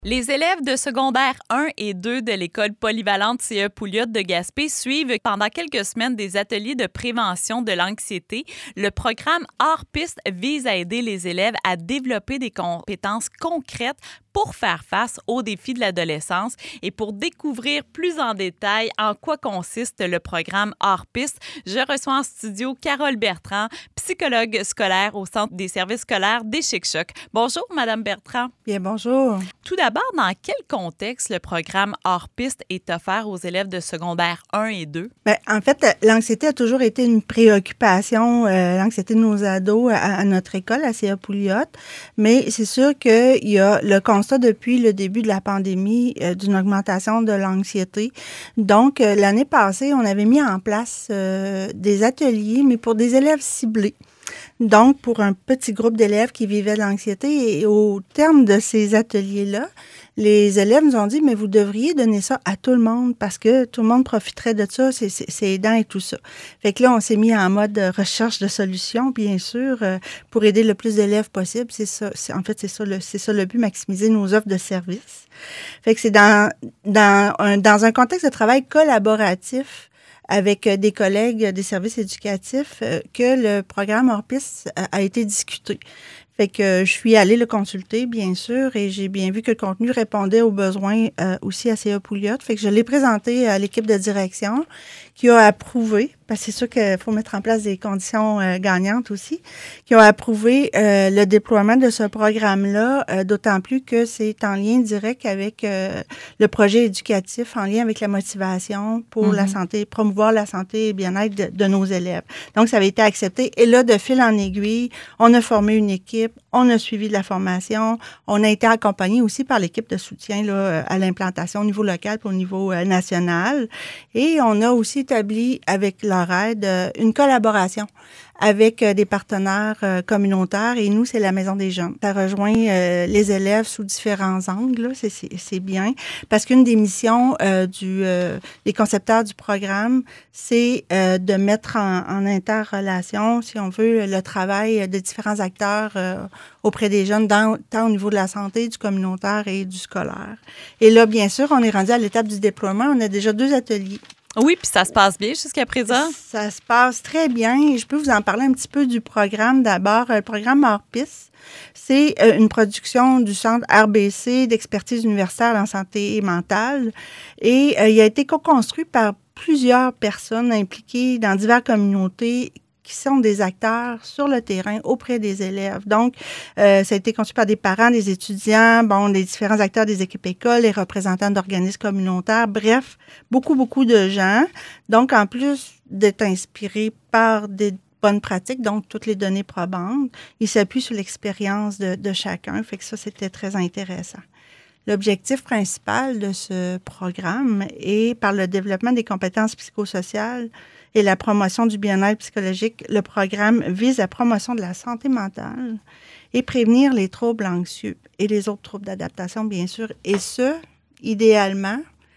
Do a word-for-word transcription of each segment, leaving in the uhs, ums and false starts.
Les élèves de secondaire un et deux de l'école polyvalente C E Pouliot de Gaspé suivent pendant quelques semaines des ateliers de prévention de l'anxiété. Le programme Hors-Piste vise à aider les élèves à développer des compétences concrètes pour faire face aux défis de l'adolescence. Et pour découvrir plus en détail en quoi consiste le programme Hors-Piste, je reçois en studio Carole Bertrand, psychologue scolaire au Centre des services scolaires des Chic-Chocs. Bonjour, Madame Bertrand. Bien, bonjour. Tout d'abord, dans quel contexte le programme Hors-Piste est offert aux élèves de secondaire un et deux? Bien, en fait, l'anxiété a toujours été une préoccupation, euh, l'anxiété de nos ados à, à notre école, à C E Pouliot. Mais c'est sûr qu'il y a le constat depuis le début de la pandémie euh, d'une augmentation de l'anxiété. Donc, euh, l'année passée, on avait mis en place euh, des ateliers, mais pour des élèves ciblés. Donc, pour un petit groupe d'élèves qui vivaient de l'anxiété. Et au terme de ces ateliers-là, les élèves nous ont dit, mais vous devriez donner ça à tout le monde parce que tout le monde profiterait de ça, c'est, c'est, c'est aidant et tout ça. Fait que là, on s'est mis en mode recherche de solutions, bien sûr, euh, pour aider le plus d'élèves possible. C'est ça, c'est, en fait, c'est ça, le, c'est ça le but, maximiser nos offres de services. Fait que c'est dans, dans, un, dans un contexte de travail collaboratif avec des collègues des services éducatifs euh, que le programme Hors-Piste a, a été discuté. Fait que je suis allée le consulter, bien sûr, et j'ai bien vu que le contenu répondait aux besoins euh, aussi à C E Pouliot. Fait que je l'ai présenté à l'équipe de direction qui a approuvé, parce que c'est sûr qu'il faut mettre en place des conditions euh, gagnantes aussi, qui ont approuvé euh, le déploiement de ce programme-là, euh, d'autant plus que c'est en lien direct avec euh, le projet éducatif, en lien avec la motivation pour mm-hmm. la santé, promouvoir la santé et bien-être de, de nos élèves. Donc, ça avait été accepté. Et là, de fil en aiguille, on a formé une équipe, on a suivi de la formation, on a été accompagné aussi par l'équipe de soutien là, à l'implantation au niveau local et au niveau euh, national. Et on a aussi établi avec leur aide une collaboration avec des partenaires euh, communautaires. Et nous, c'est la Maison des jeunes. Ça rejoint euh, les élèves sous différents angles. Là. C'est, c'est, c'est bien. Parce qu'une des missions euh, du, euh, des concepteurs du programme, c'est euh, de mettre en, en interrelation, si on veut, le travail de différents acteurs euh, auprès des jeunes, dans, tant au niveau de la santé, du communautaire et du scolaire. Et là, bien sûr, on est rendu à l'étape du déploiement. On a déjà deux ateliers. Oui, puis ça se passe bien jusqu'à présent? Ça se passe très bien. Et je peux vous en parler un petit peu du programme d'abord. Le programme Hors-Piste, c'est une production du Centre R B C d'expertise universitaire en santé mentale. Et euh, il a été co-construit par plusieurs personnes impliquées dans diverses communautés qui sont des acteurs sur le terrain auprès des élèves. Donc, euh, ça a été conçu par des parents, des étudiants, bon, les différents acteurs des équipes écoles, les représentants d'organismes communautaires, bref, beaucoup, beaucoup de gens. Donc, en plus d'être inspiré par des bonnes pratiques, donc toutes les données probantes, ils s'appuient sur l'expérience de, de chacun, fait que ça, c'était très intéressant. L'objectif principal de ce programme est, par le développement des compétences psychosociales et la promotion du bien-être psychologique, le programme vise la promotion de la santé mentale et prévenir les troubles anxieux et les autres troubles d'adaptation, bien sûr, et ce, idéalement,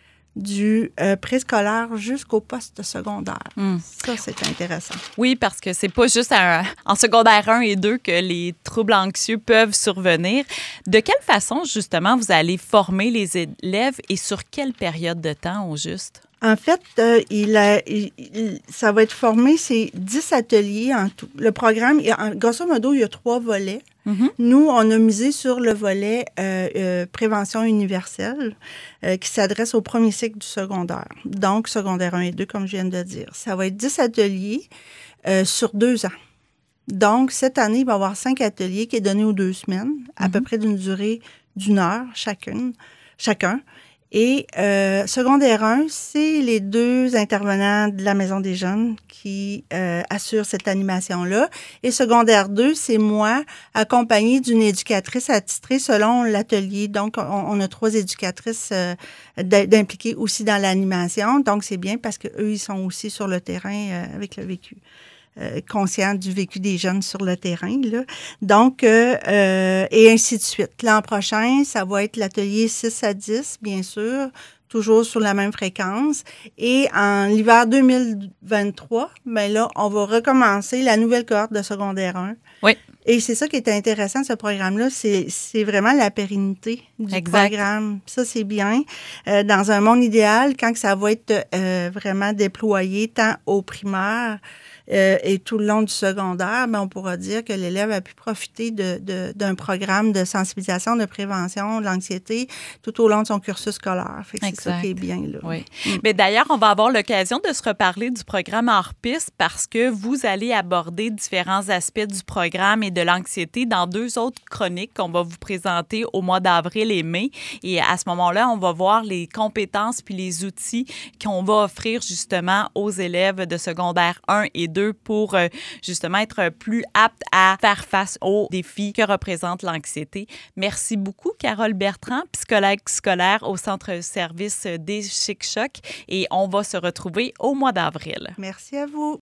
du euh, préscolaire jusqu'au poste secondaire. Mm. Ça, c'est intéressant. Oui, parce que c'est pas juste à, en secondaire un et deux que les troubles anxieux peuvent survenir. De quelle façon, justement, vous allez former les élèves et sur quelle période de temps, au juste? En fait, euh, il a, il, il, ça va être formé, c'est dix ateliers en tout. Le programme, il y a, grosso modo, il y a trois volets. Mm-hmm. Nous, on a misé sur le volet euh, euh, prévention universelle euh, qui s'adresse au premier cycle du secondaire. Donc, secondaire un et deux, comme je viens de dire. Ça va être dix ateliers euh, sur deux ans. Donc, cette année, il va y avoir cinq ateliers qui est donné aux deux semaines, à mm-hmm. peu près d'une durée d'une heure chacune, chacun. Et euh, secondaire un, c'est les deux intervenants de la Maison des jeunes qui euh, assurent cette animation-là. Et secondaire deux, c'est moi, accompagnée d'une éducatrice attitrée selon l'atelier. Donc, on, on a trois éducatrices euh, d'impliquées aussi dans l'animation. Donc, c'est bien parce qu'eux, ils sont aussi sur le terrain euh, avec le vécu. Euh, conscient du vécu des jeunes sur le terrain, là. Donc, euh, euh, et ainsi de suite. L'an prochain, ça va être l'atelier six à dix, bien sûr, toujours sur la même fréquence. Et en l'hiver deux mille vingt-trois, bien là, on va recommencer la nouvelle cohorte de secondaire un. Oui. Et c'est ça qui est intéressant de ce programme-là, c'est, c'est vraiment la pérennité du exact. programme. Ça, c'est bien. Euh, dans un monde idéal, quand ça va être euh, vraiment déployé tant au primaire euh, et tout le long du secondaire, ben, on pourra dire que l'élève a pu profiter de, de, d'un programme de sensibilisation, de prévention de l'anxiété tout au long de son cursus scolaire. Fait que c'est ça qui est bien là. Oui. Mm. Mais d'ailleurs, on va avoir l'occasion de se reparler du programme hors-piste parce que vous allez aborder différents aspects du programme et de l'anxiété dans deux autres chroniques qu'on va vous présenter au mois d'avril et mai. Et à ce moment-là, on va voir les compétences puis les outils qu'on va offrir justement aux élèves de secondaire un et deux pour euh, justement être plus aptes à faire face aux défis que représente l'anxiété. Merci beaucoup, Carole Bertrand, psychologue scolaire au Centre-service des Chic-Chocs. Et on va se retrouver au mois d'avril. Merci à vous.